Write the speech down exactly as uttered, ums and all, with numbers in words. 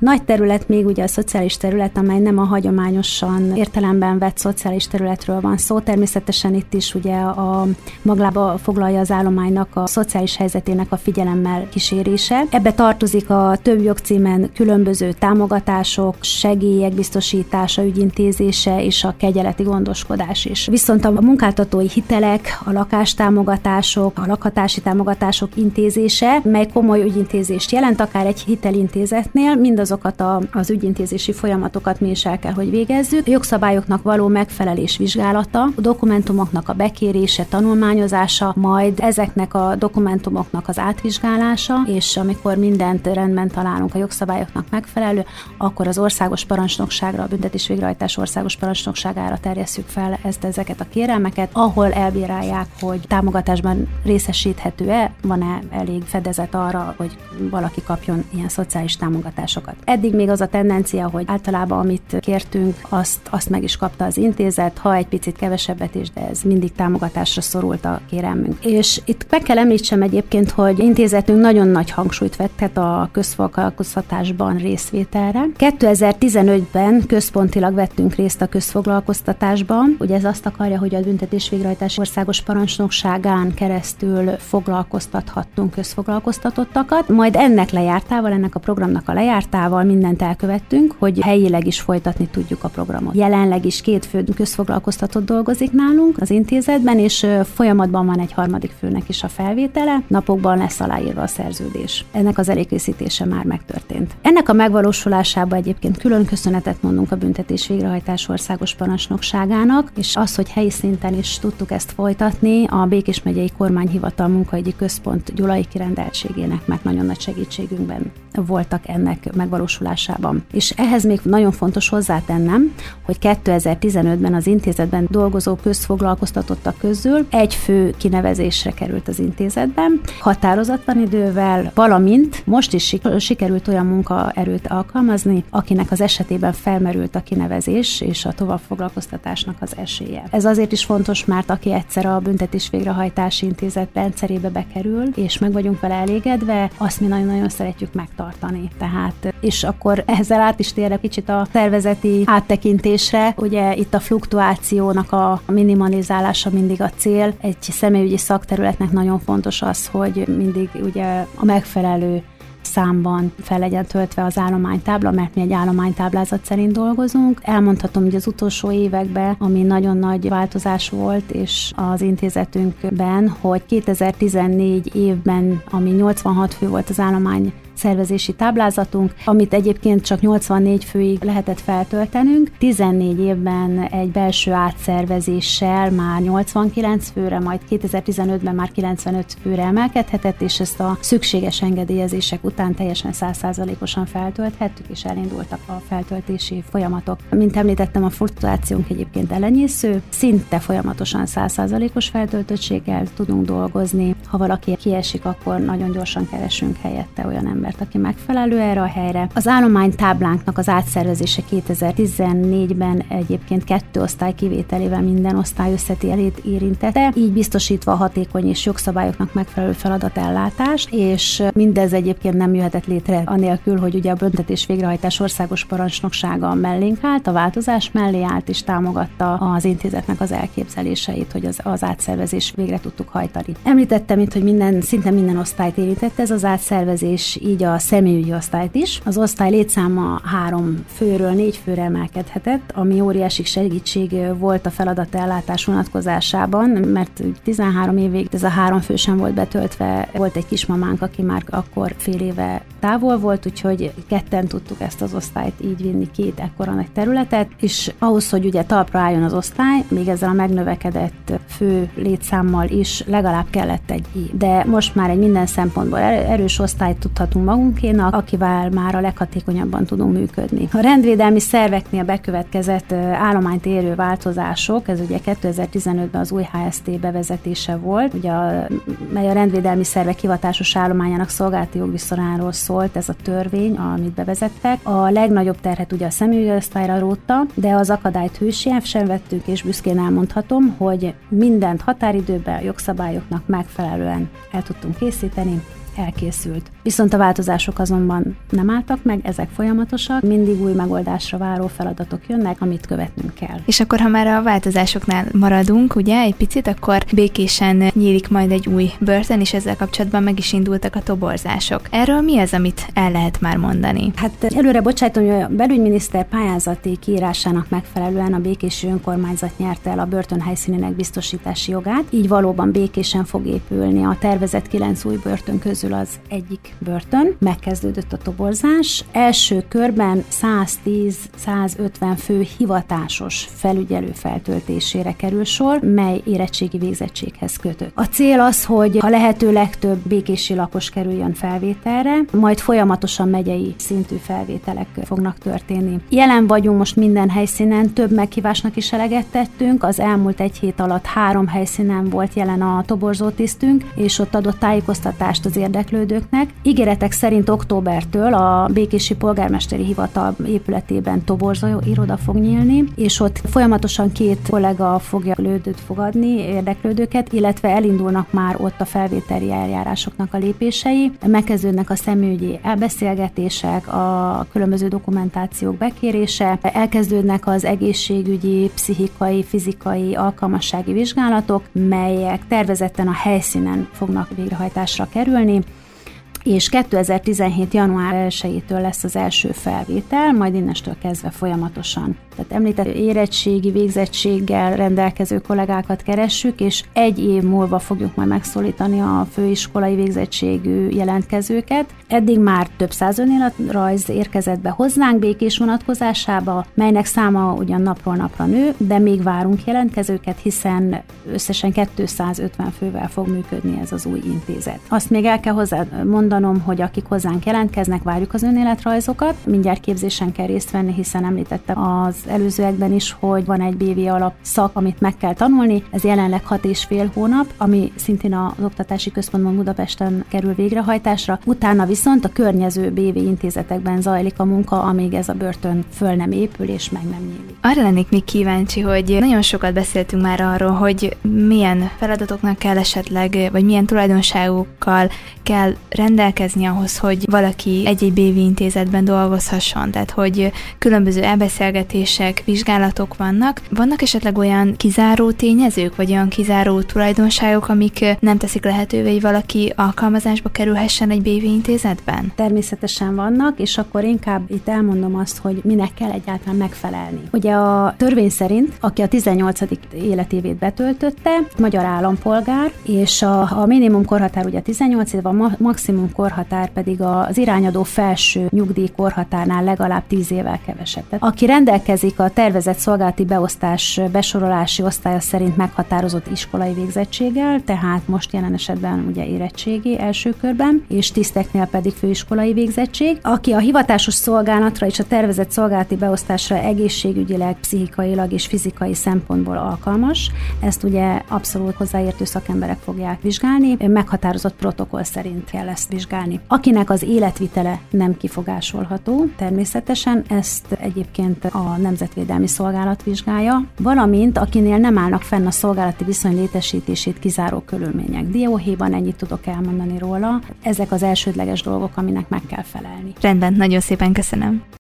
nagy terület még ugye a szociális terület, amely nem a hagyományosan értelemben vett szociális területről van szó. Természetesen itt is ugye a maglába foglalja az állománynak a szociális helyzetének a figyelemmel kísérése. Ebbe tartozik a több jogcímen különböző támogatások, segélyek biztosítása, ügyintézése és a kegyeleti gondoskodás is. Viszont a munkáltatói hitelek, a lakástámogatások, a lakhatási támogatások intézése, mely komoly ügyintézést jelent, akár egy hitelintézetnél, mindazokat a, az ügyintézési folyamatokat mi is el kell, hogy végezzük. A jogszabályoknak való megfelelés vizsgálata, a dokumentumoknak a bekérése, tanulmányozása, majd ezeknek a dokumentumoknak az átvizsgálása, és amikor mindent rendben találunk a jogszabályoknak megfelelő, akkor az országos parancsnokságra, a büntetés végrehajtás országos parancsnokságára terjesszük fel ezt, ezeket a kérelmeket, ahol elbírálják, hogy támogatásban részesíthető-e, van-e elég fedezet arra, hogy valaki kapjon ilyen szociális támogatásokat. Eddig még az a tendencia, hogy általában amit kértünk, azt, azt meg is kapta az intézet, ha egy picit kevesebbet is, de ez mindig támogatásra szorult a kérelmünk. És itt meg kell említsem egyébként, hogy intézetünk nagyon nagy hangsúlyt vetett a közfoglalkoztatásban részvételre. kétezer-tizenötben központilag vettünk részt a közfoglalkoztatásban. Ugye ez azt akarja, hogy a büntetés végrehajtás országos parancsnokságán keresztül foglalkoztathattunk közfoglalkoztatottakat. Majd ennek lejártával, ennek a programnak a lejártával mindent elkövettünk, hogy helyileg is folytatni tudjuk a programot. Jelenleg is két fő közfoglalkoztatott dolgozik nálunk az intézetben, és folyamatban van egy harmadik főnek is a felvétele, napokban lesz aláírva a szerződés. Ennek az előkészítése már megtörtént. Ennek a megvalósulásában egyébként külön köszönetet mondunk a büntetés végrehajtás országos parancsnokságának, és az, hogy helyi szinten is tudtuk ezt folytatni, a Békés megyei kormányhivatal munkaügyi központ gyulai kirendeltségének meg nagyon nagy segítségünkben voltak ennek megvalósulásában. És ehhez még nagyon fontos hozzátennem, hogy kétezer-tizenötben az intézetben dolgozó közfoglalkoztatottak közül egy fő kinevezésre került az intézetben, határozatlan idővel, valamint most is sikerült olyan munkaerőt alkalmazni, akinek az esetében felmerült a kinevezés és a továbbfoglalkoztatásnak az esélye. Ez azért is fontos, mert aki egyszer a büntetés végrehajtási intézet rendszerébe bekerül, és meg vagyunk vele elégedve, azt mi nagyon-nagyon szeretjük megtartani. Tehát, és akkor ezzel át is térek kicsit a szervezeti áttekintésre. Ugye itt a fluktuációnak a minimalizálása mindig a cél. Egy személyügyi szakterületnek nagyon fontos az, hogy mindig ugye a megfelelő számban fel legyen töltve az állománytábla, mert mi egy állománytáblázat szerint dolgozunk. Elmondhatom, hogy az utolsó években, ami nagyon nagy változás volt, és az intézetünkben, hogy kétezer-tizennégy évben, ami nyolcvanhat fő volt az állomány szervezési táblázatunk, amit egyébként csak nyolcvannégy főig lehetett feltöltenünk. tizennégy évben egy belső átszervezéssel már nyolcvankilenc főre, majd kétezer-tizenötben már kilencvenöt főre emelkedhetett, és ezt a szükséges engedélyezések után teljesen száz százalékosan feltölthettük, és elindultak a feltöltési folyamatok. Mint említettem, a fluktuációnk egyébként elenyésző, szinte folyamatosan száz százalékos feltöltöttséggel tudunk dolgozni. Ha valaki kiesik, akkor nagyon gyorsan keresünk helyette olyan embert, aki megfelelő erre a helyre. Az állománytáblánknak az átszervezése kétezer-tizennégyben egyébként kettő osztály kivételével minden osztály összetételét érintette, így biztosítva a hatékony és jogszabályoknak megfelelő feladatellátást, és mindez egyébként nem jöhetett létre anélkül, hogy ugye a büntetés végrehajtás országos parancsnoksága mellénk állt, a változás mellé állt és támogatta az intézetnek az elképzeléseit, hogy az, az átszervezés végre tudtuk hajtani. Említettem itt, hogy minden, szinte minden osztályt érintett ez az átszervezés, így a személyügyi osztályt is. Az osztály létszáma három főről négy főre emelkedhetett, ami óriási segítség volt a feladatellátás vonatkozásában, mert tizenhárom évig ez a három fő sem volt betöltve. Volt egy kismamánk, aki már akkor fél éve távol volt, úgyhogy ketten tudtuk ezt az osztályt így vinni, két ekkora nagy területet, és ahhoz, hogy ugye talpra álljon az osztály, még ezzel a megnövekedett fő létszámmal is legalább kellett egy év. De most már egy minden szempontból erős osztályt tudhatunk magunkénak, akivel már a leghatékonyabban tudunk működni. A rendvédelmi szerveknél bekövetkezett állományt érő változások, ez ugye kétezer-tizenötben az új há es té bevezetése volt, ugye a, mely a rendvédelmi szervek hivatásos állományának szolgálati jogviszonyáról szólt ez a törvény, amit bevezettek. A legnagyobb terhet ugye a személyügyi osztályra rótta, de az akadályt hősiesen sem vettük, és büszkén elmondhatom, hogy mindent határidőben, jogszabályoknak megfelelően el tudtunk készíteni, elkészült. Viszont a változások azonban nem álltak meg, ezek folyamatosak, mindig új megoldásra váró feladatok jönnek, amit követnünk kell. És akkor, ha már a változásoknál maradunk, ugye, egy picit, akkor Békésen nyílik majd egy új börtön, és ezzel kapcsolatban meg is indultak a toborzások. Erről mi az, amit el lehet már mondani? Hát előre bocsájtom, hogy a belügyminiszter pályázati kiírásának megfelelően a békési önkormányzat nyerte el a börtön helyszínének biztosítási jogát, így valóban Békésen fog épülni a tervezett kilenc új börtön közül az egyik börtön. Megkezdődött a toborzás. Első körben száztíz-százötven fő hivatásos felügyelő feltöltésére kerül sor, mely érettségi végzettséghez kötött. A cél az, hogy a lehető legtöbb békési lakos kerüljön felvételre, majd folyamatosan megyei szintű felvételek fognak történni. Jelen vagyunk most minden helyszínen, több meghívásnak is eleget tettünk. Az elmúlt egy hét alatt három helyszínen volt jelen a toborzó tisztünk, és ott adott tájékoztatást az érdeklődőknek. Ígéretek szerint októbertől a békési polgármesteri hivatal épületében toborzó iroda fog nyílni, és ott folyamatosan két kollega fogja lődőt fogadni, érdeklődőket, illetve elindulnak már ott a felvételi eljárásoknak a lépései. Megkezdődnek a személyügyi elbeszélgetések, a különböző dokumentációk bekérése, elkezdődnek az egészségügyi, pszichikai, fizikai alkalmassági vizsgálatok, melyek tervezetten a helyszínen fognak végrehajtásra kerülni, és kétezer-tizenhét január elsejétől lesz az első felvétel, majd innestől kezdve folyamatosan. Tehát említett érettségi végzettséggel rendelkező kollégákat keressük, és egy év múlva fogjuk majd megszólítani a főiskolai végzettségű jelentkezőket. Eddig már több száz önéletrajz érkezett be hozzánk Békés vonatkozásába, melynek száma ugyan napról napra nő, de még várunk jelentkezőket, hiszen összesen kétszázötven fővel fog működni ez az új intézet. Azt még el kell hozzá mondanom, hogy akik hozzánk jelentkeznek, várjuk az önéletrajzokat. Mindjárt képzésen kell részt venni, hiszen említettem az előzőekben is, hogy van egy bé vé alap szak, amit meg kell tanulni. Ez jelenleg hat és fél hónap, ami szintén az Oktatási Központban Budapesten kerül végrehajtásra. Utána viszont a környező bé vé intézetekben zajlik a munka, amíg ez a börtön föl nem épül és meg nem nyílik. Arra lennék még kíváncsi, hogy nagyon sokat beszéltünk már arról, hogy milyen feladatoknak kell esetleg, vagy milyen tulajdonságokkal kell rendelkezni ahhoz, hogy valaki egy-egy bé vé intézetben dolgozhasson. Tehát, hogy különböző elbeszélgetések, vizsgálatok vannak. Vannak esetleg olyan kizáró tényezők, vagy olyan kizáró tulajdonságok, amik nem teszik lehetővé, hogy valaki alkalmazásba kerülhessen egy bé vé intézetben? Természetesen vannak, és akkor inkább itt elmondom azt, hogy minek kell egyáltalán megfelelni. Ugye a törvény szerint, aki a tizennyolcadik életévét betöltötte, magyar állampolgár, és a, a minimum korhatár ugye tizennyolc év, a ma, maximum korhatár pedig az irányadó felső nyugdíj korhatárnál legalább tíz évvel kevesebb. Tehát, aki rendelkezik a tervezett szolgálati beosztás besorolási osztálya szerint meghatározott iskolai végzettséggel, tehát most jelen esetben ugye érettségi első körben, és tiszteknél pedig főiskolai végzettség, aki a hivatásos szolgálatra és a tervezett szolgálati beosztásra egészségügyileg, pszichikailag és fizikai szempontból alkalmas, ezt ugye abszolút hozzáértő szakemberek fogják vizsgálni, meghatározott protokoll szerint kell ezt vizsgálni. Akinek az életvitele nem kifogásolható, természetesen ezt egyébként a Nemzetvédelmi Szolgálat vizsgálja, valamint akinél nem állnak fenn a szolgálati viszony létesítését kizáró körülmények. Dióhéjban ennyit tudok elmondani róla. Ezek az elsődleges dolgok, aminek meg kell felelni. Rendben, nagyon szépen köszönöm.